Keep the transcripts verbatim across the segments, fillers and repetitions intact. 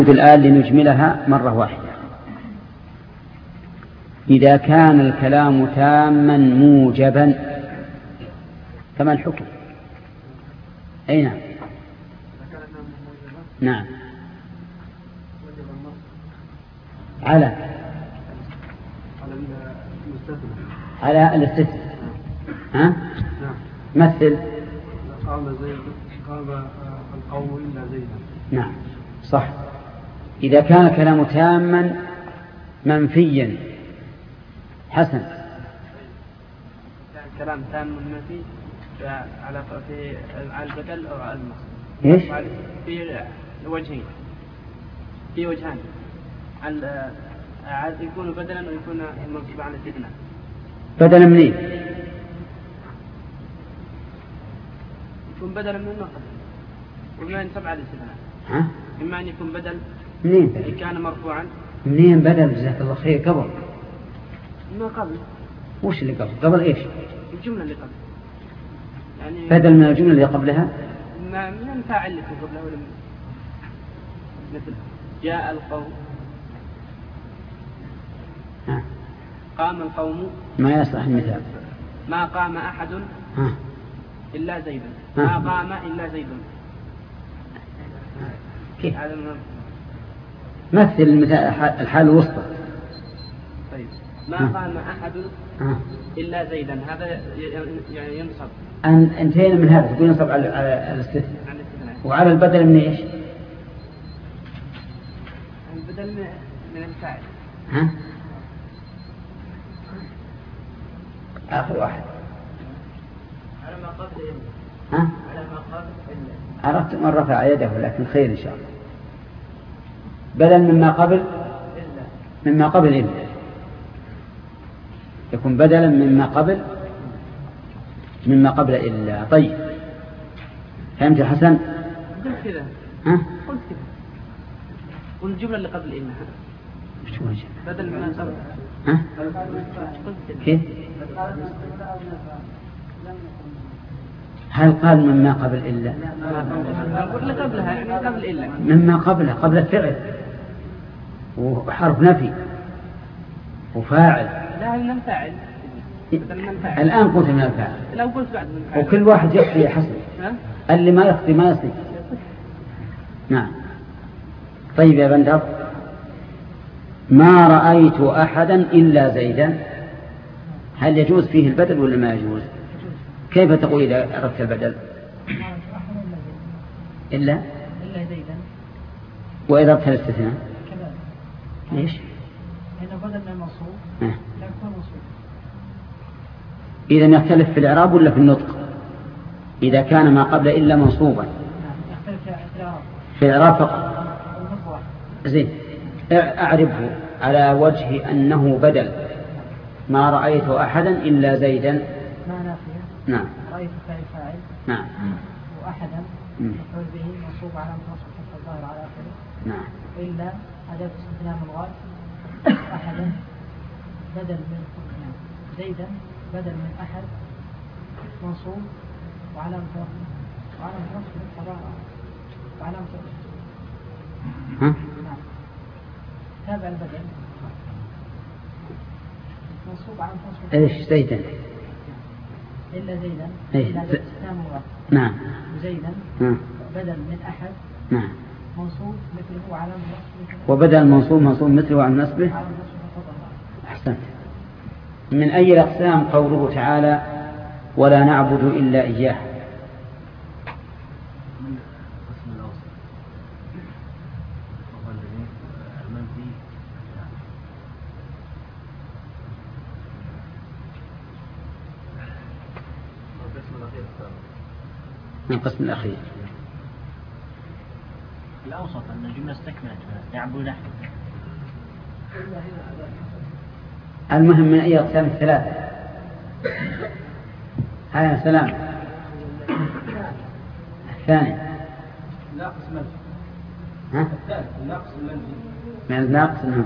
الآن لنجملها مرة واحدة. إذا كان الكلام تاما موجبا فما الحكم؟ أي نعم نعم على على الاستثناء. ها مثل قام زيد قام القوم إلا زيدا. نعم صح. إذا كان كلام تاما منفيا حسن. كلام تام منفي على في على البدل أو على المصدر. إيش؟ في وجهين في وجهان على يكون بدلا ويكون منصوبا على الاستثناء. بدلا منين؟ يكون بدلا من النقل وما ينصب على الاستثناء. ها؟ إما أن يكون بدل منين؟ إن كان مرفوعا. منين بدل؟ جزاك الله خير. قبل ما قبل. وش اللي قبل؟ قبل إيش؟ الجملة اللي قبل. يعني بدل من الجملة اللي قبلها. ما من الفاعل اللي قبلها ولا مثل جاء القوم. ها. قام القوم. ما يصلح المثال. ما قام أحد ها. إلا زيدا. ما قام إلا زيد. كيف؟ مثل المثال الحال الوسطى. طيب ما قام أحد إلا زيدا هذا يعني ينصب. أن انتهينا من هذا تقول ينصب على الاستثناء. وعلى البدل من إيش؟ البدل من الفاعل. ها؟ آخر واحد. على ما قبل ها؟ على ما قبل عرفت من رفع يده لكن خير إن شاء الله. بدل مما قبل مما قبل إلا يكون بدلا مما قبل مما قبل إلا. طيب فهمت يا حسن؟ قلت كذا. ها؟ قلت كذا. والجملة اللي قبل إلا وش وجه؟ بدل من قبل. ها؟ كيف؟ هل قال مما قبل إلا؟ اللي قبلها يعني قبل إلا. مما قبله قبل الفعل وحرف نفي وفاعل. لا من الفاعل. الآن قلت من الفاعل. لو قلت بعد من الفاعل. وكل واحد يخفي يا حسن. اللي ما يخفي ما يصيب. نعم. طيب يا بندر ما رأيت أحدا إلا زيدا هل يجوز فيه البدل ولا ما يجوز؟ كيف تقول إذا أردت البدل؟ إلا إلا زيدا. وإذا أردت الاستثناء كذلك. ليش؟ لأنه بدل من المنصوب لا يكون منصوب. إذا يختلف في الإعراب ولا في النطق؟ إذا كان ما قبل إلا منصوبا يختلف في الإعراب. في الإعراب فقط. زين أعرفه على وجه أنه بدل. ما رأيت أحدا إلا زيدا. ما نافية. نعم. رأيت فاعل فاعل. نعم. وأحدا مفعول به منصوب على منصوب الظاهر على آخره. نعم. إلا أداة استثناء من غاية. أحدا بدل من زيدا بدل من أحد منصوب وعلامة وعلامة نصب الصلاة وعلامة ها؟ نعم. تابع البدل منصوب على منصوب. إيش زيدا؟ إلا زيدا. إيه. إلا أداة استثناء من غاية. نعم. زيدا نعم. بدل من أحد نعم. منصوب مثله علامة نصب. وبدل منصوب منصوب مثله عن نصبه. أحسنت. من أي الأقسام قوله تعالى ولا نعبد إلا إياه؟ من القسم الأخير. الأوسط أن الجملة استكملت يعبد نحن. المهم من أي أقسام الثلاثة؟ هذا السلام الثاني ناقص منفي. ها؟ الثالث ناقص منفي. من الناقص منفي.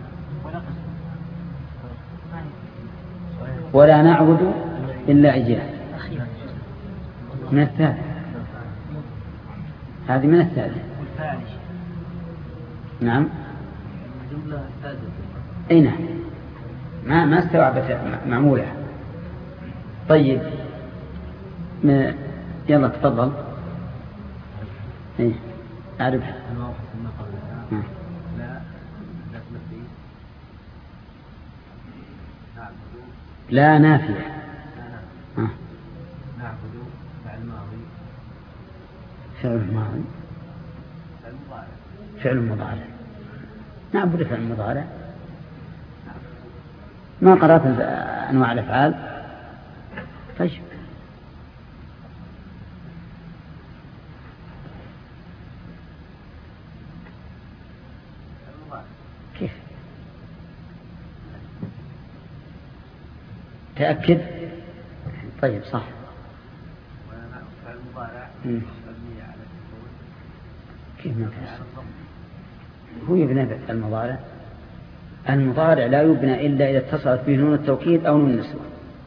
ولا نعبد إلا إياه من الثالث. هذه من الثالث. نعم. الجملة حادثة. أي نعم، ما ما استوعبت معمولة. طيب ما يلا تفضل. إيه أعرف. لا لا نافية. ها. نعبد فعل ماضي. فعل ماضي. فعل مضارع. نعبد فعل مضارع. ما قرأت أنواع الأفعال. طيب كيف تأكد؟ طيب صح. فعل مضارع مبني على السكون. كيف ما تفسر؟ هو يبنى المضارع. المضارع لا يبنى إلا إذا اتصلت به نون التوكيد أو نون النسوة.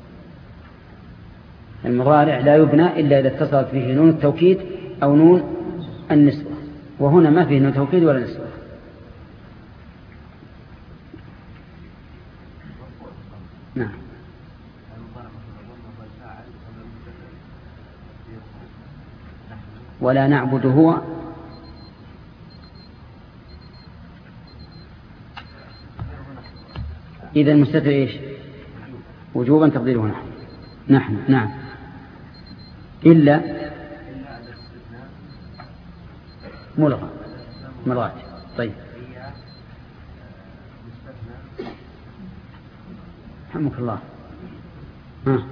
المضارع لا يبنى إلا إذا اتصلت به نون التوكيد أو نون النسوة، وهنا ما فيه نون توكيد ولا نسوة. نعم. ولا نعبد هو إذا المستتر إيش؟ وجوبا تقديره نحن. نحن نعم. إلا ملغى ملغات. طيب رحمك الله. ها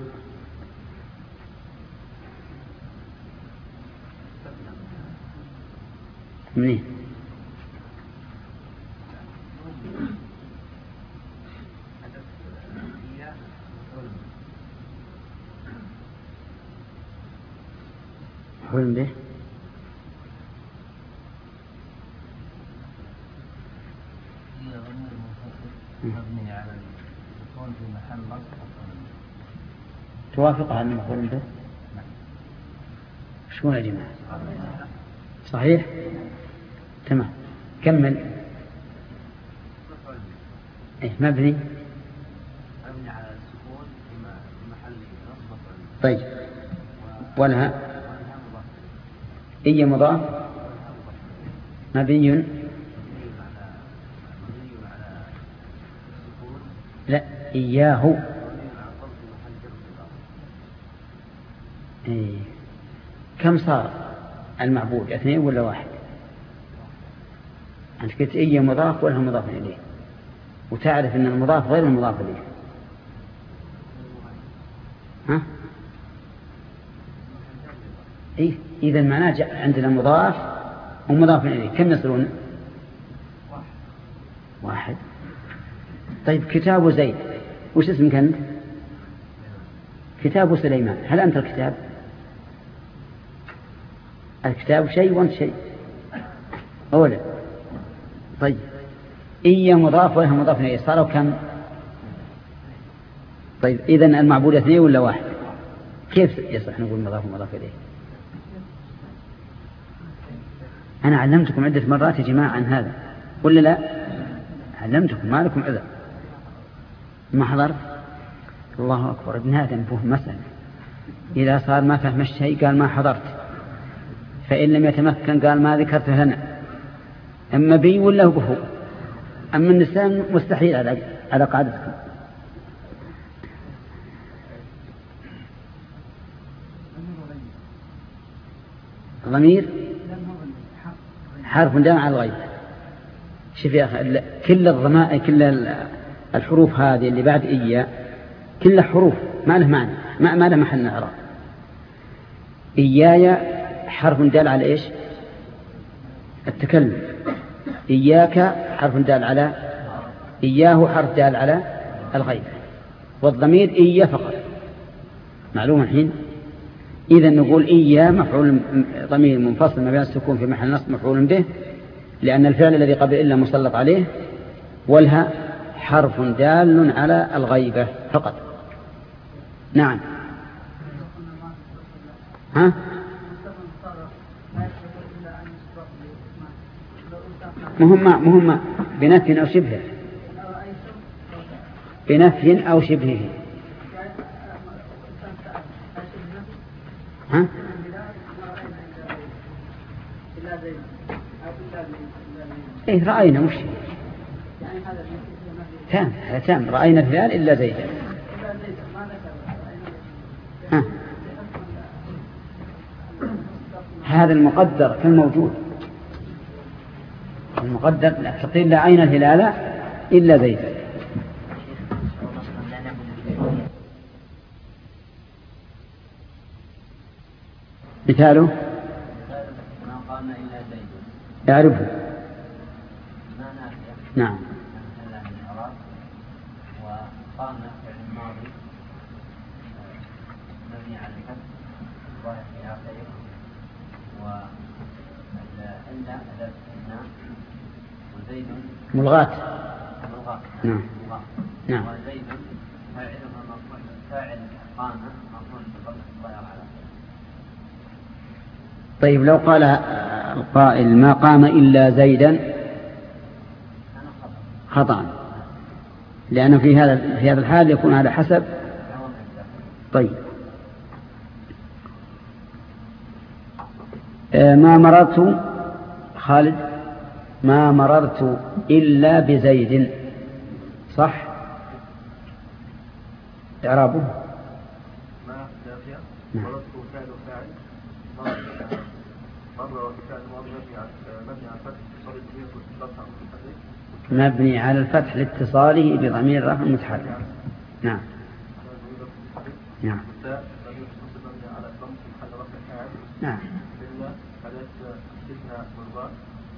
منين؟ حلم به. مبني على السكون في محل نصب. توافق على المفعول به؟ شو يا جماعة؟ صحيح؟ تمام. كمل. إيه مبني مبني على السكون في محل نصب. طيب والها إيه مضاف مبني لا إياه. إيه. كم صار المعبود؟ اثنين ولا واحد؟ أنت قلت إيه مضاف ولا مضاف إليه، وتعرف أن المضاف غير المضاف إليه. ها؟ إيه إذا معناه عندنا مضاف ومضاف إليه، كم يصيرون؟ واحد. طيب كتاب زيد، وش اسمك أنت؟ كتاب سليمان. هل أنت الكتاب؟ الكتاب شيء وأنت شيء أولا. طيب إيا مضاف وإيا مضاف إليه، صاروا كم؟ طيب إذن المعبود اثنين ولا واحد؟ كيف يصح نقول مضاف ومضاف إليه؟ أنا علمتكم عدة مرات يا جماعة عن هذا ولا لا؟ علمتكم، ما لكم عذر. ما حضرت؟ الله أكبر. ابن آدم فهم مسألة، إذا صار ما فهم الشيء قال ما حضرت، فإن لم يتمكن قال ما ذكرت لنا. أما بي ولا هو، أما النساء مستحيل على على قاعدتكم. ضمير حرف دال على الغيب. شوف يا أخي، كل الضمائر كل الحروف هذه اللي بعد إياه كلها حروف ما له معنى، ما ما له محل إعراب. إياي حرف دال على إيش؟ التكلم. إياك حرف دال على، إياه حرف دال على الغيب، والضمير إياه فقط. معلوم الحين؟ إذا نقول إياه مفعول ضمير منفصل ما بين السكون في محل نصب مفعول به، لأن الفعل الذي قبل إلا مسلط عليه، والها حرف دال على الغيبة فقط. نعم. ها؟ مهم مهم بنفي أو شبهه، بنفي أو شبهه. ها؟ إيه رأينا مش تام، هذا تام، رأينا الهلال إلا زيدا. ها؟ هذا المقدر كالموجود، المقدر تقول لا عين الهلال إلا زيدا. مثاله ما قام إلا زيد يعرفه. ما نافية نعم. مثلا من الأعراب وقام فعل الماضي مبني على الفتح ظاهر في آخره وإلا أداة استثناء وزيد ملغاة. ملغاة. نعم. نعم. وزيد فاعل مرفوع فاعل قام مرفوع بالضبط ظاهر على. طيب لو قال القائل ما قام إلا زيدا خطأ، لأن في هذا في هذا الحال يكون على حسب. طيب ما مررت خالد ما مررت إلا بزيد، صح؟ إعرابه ما دافع نعم. مررت فعل وفاعل مر بفعل ماضي مبني على الفتح اتصال الضمير والفتح المتحرك مبني على الفتح لاتصاله بضمير رفع متحرك. نعم. نعم. والتاء ضمير مبني على الضم في محل رفع فاعل. نعم. إلا أداة استثناء ملغاة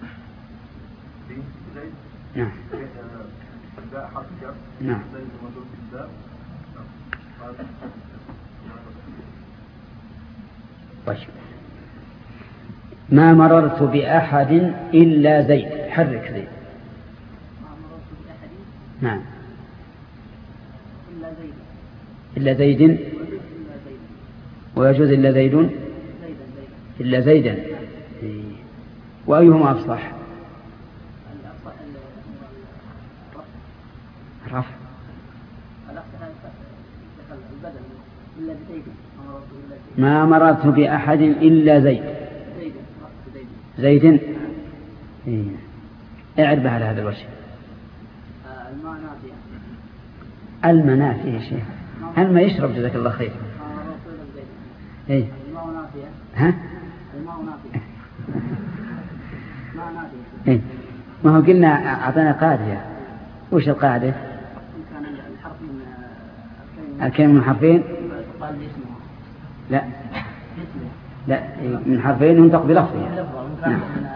بزيد. نعم. الباء حرف جر. نعم. زيد موجود في الباء. طيب ما مررت بأحد إلا زيد، حرك زيد. ما مررت بأحد نعم. إلا زيد. إلا زيد إلا زيد. ويجوز إلا زيد زيدا زيدا. إلا زيدا. إيه. وأيهما أفصح؟ الرفع. ما مررت بأحد إلا زيد. زيد. إيه. اعرب على هذا الوجه. المنافع يا شيخ، هل ما يشرب جزاك الله خير. إيه. ها؟ إيه. ما هو قلنا أعطينا قاعدة، وش القاعدة؟ الكلمة من حرفين. لا لا من حرفين ينطق بلفظها. نعم.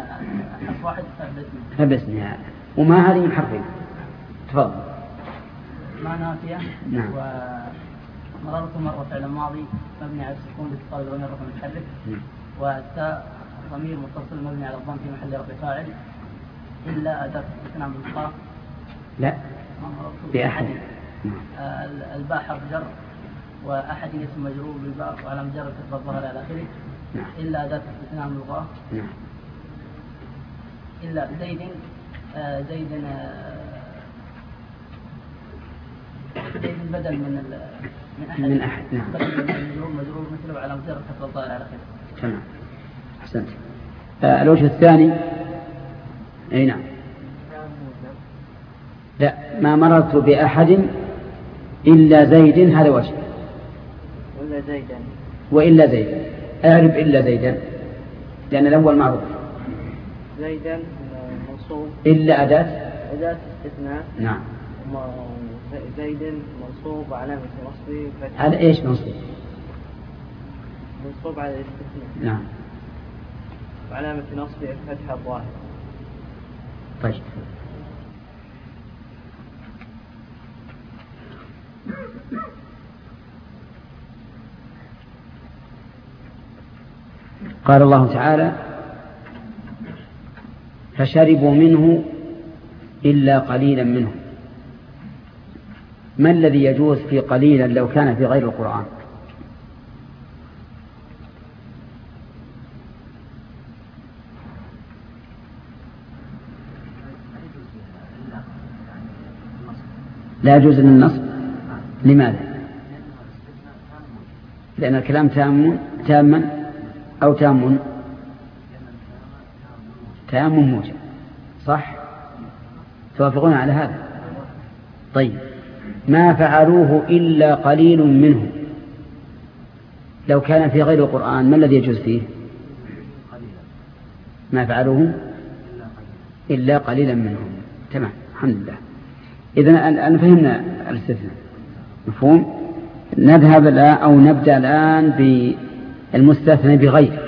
فباسمها، وما هذه من حرفين. تفضل. ما نافية. نعم. ومررت مرة فعل ماضي مبني على السكون باتصال ضمير رفع متحرك. والتاء ضمير متصل مبني على الضم في محل رفع فاعل. إلا أداة استثناء ملغاة. لا بأحد. الباء حرف جر وأحد اسم مجرور بالباء وعلى مجرد كسر الظهر على آخره. إلا أداة استثناء ملغاة. إلا زيد آه زيد آه زيد بدل من من أحد من أحد. نعم. مجرور مجرور مثله على مجرد كسر الظهر على آخره. تمام. أحسنت. آه الوجه الثاني. أي نعم. لا ما مررت بأحد إلا زيد، هذا وجه. وإلا زيدا. وإلا زيدا. أعرب إلا زيدا لأن الأول معروف. زيدا منصوب. إلا أداة. أداة استثناء. نعم. زيد منصوب علامة نصبه فتح. على إيش منصوب؟ منصوب على الاستثناء. نعم. وعلامة نصبه فتح الظاهر. طيب. قال الله تعالى فشربوا منه إلا قليلا منهم. ما الذي يجوز في قليلا لو كان في غير القرآن؟ لا يجوز للنصب. لماذا؟ لأن الكلام تام تاما أو تام تام موجب، صح؟ توافقون على هذا؟ طيب، ما فعلوه إلا قليل منهم، لو كان في غير القرآن ما الذي يجوز فيه؟ ما فعلوه إلا قليلا منهم. تمام، الحمد لله. إذن الآن فهمنا الاستثناء، مفهوم؟ نذهب الآن أو نبدأ الآن بالمستثنى بغير.